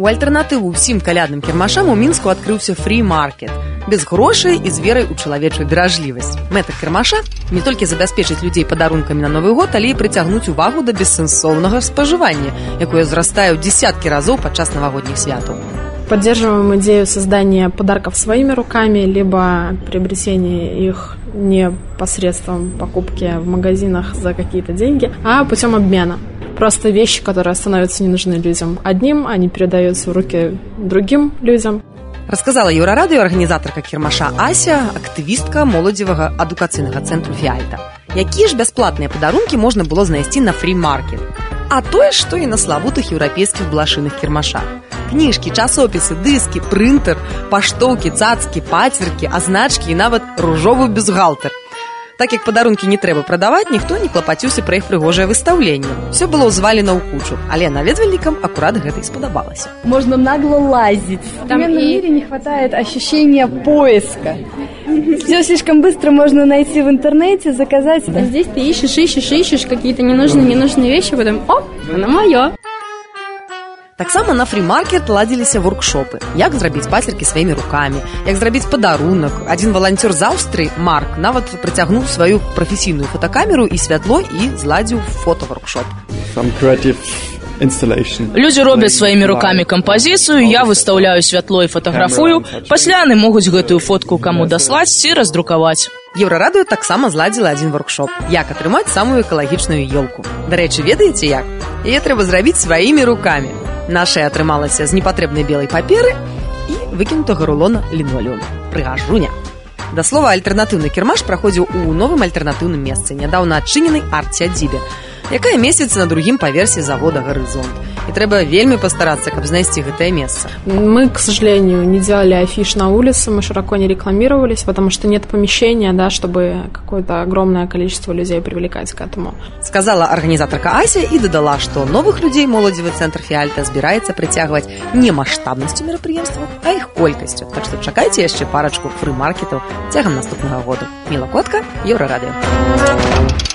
У альтэрнатыву ўсім калядным кірмашам у Мінску адкрыўся фрі-маркет. Без грошай і з верай у чалавечую беражлівасць. Мэта кірмаша не толькі забяспечыць людзей падарункамі на Новы год, але і прыцягнуць увагу да бессэнсоўнага спажывання, якое зрастае ў дзесяткі разоў падчас навагодніх святаў. Поддерживаем идею создания подарков своими руками, либо приобретения их не посредством покупки в магазинах за какие-то деньги, а путем обмена. Просто вещи, которые становятся не нужны людям одним, они передаются в руки другим людям. Расказала Еўрарадыё арганізатарка кірмаша Ася, актывістка моладзевага адукацыйнага цэнтру «Фіальта». Якія ж бясплатныя падарункі можна было знайсці на фрі-маркет? А тое, што і на славутых еўрапейскіх блашыных кірмашах. Кніжкі, часопісы, дыскі, прынтер, паштоўкі, цацкі, пацеркі, азначкі і нават ружовы бюстгальтер. Так як падарункі не трэба прадаваць, ніхто не клапаціўся пра іх прыгожае выстаўленне. Все было ўзвалена ў кучу, але наведвальнікам акурат гэта і спадабалася. Можно нагло лазить. В современном мире не хватает ощущения поиска. Все слишком быстро можно найти в интернете, заказать. А здесь ты ищешь какие-то ненужные вещи, потом оп, оно мое. Таксама на фрі-маркет ладзіліся воркшопы. Як зрабіць пацеркі сваімі рукамі, як зрабіць падарунак. Адзін валанцёр з Аўстрыі, Марк, нават прыцягнуў сваю прафесійную фотакамеру і святло і зладзіў фотаворкшоп. Людзі робяць сваімі рукамі кампазіцыю, я выстаўляю святло і фатаграфую, пасля яны могуць гэтую фотку каму даслаць ці раздрукаваць. Еўрарадыё таксама зладзіла адзін воркшоп. Як атрымаць самую экалагічную ёлку. Дарэчы, ведаеце як? Яе трэба зрабіць сваімі рукамі. Нашая атрымалася з непатрэбнай белай паперы і выкінутага рулона лінолеуму. Прыгажуня. Да слова, альтэрнатыўны кірмаш праходзіў у новым альтэрнатыўным месцы, нядаўна адчыненай арт-сядзібе, якая месціцца на другім паверсе завода «Горизонт». И треба вельми постараться, как знайти это место. Мы, к сожалению, не делали афиш на улице, мы широко не рекламировались, потому что нет помещения, да, чтобы какое-то огромное количество людей привлекать к этому. Сказала организаторка Ася и додала, что новых людей моладзевы центр «Фіальта» збіраецца прыцягваць не маштабнасцю мерапрыемства, а іх колькасцю. Так што чакайце яшчэ парачку фры-маркетаў цягам наступнага году. Міла Котка, Еўрарадыё.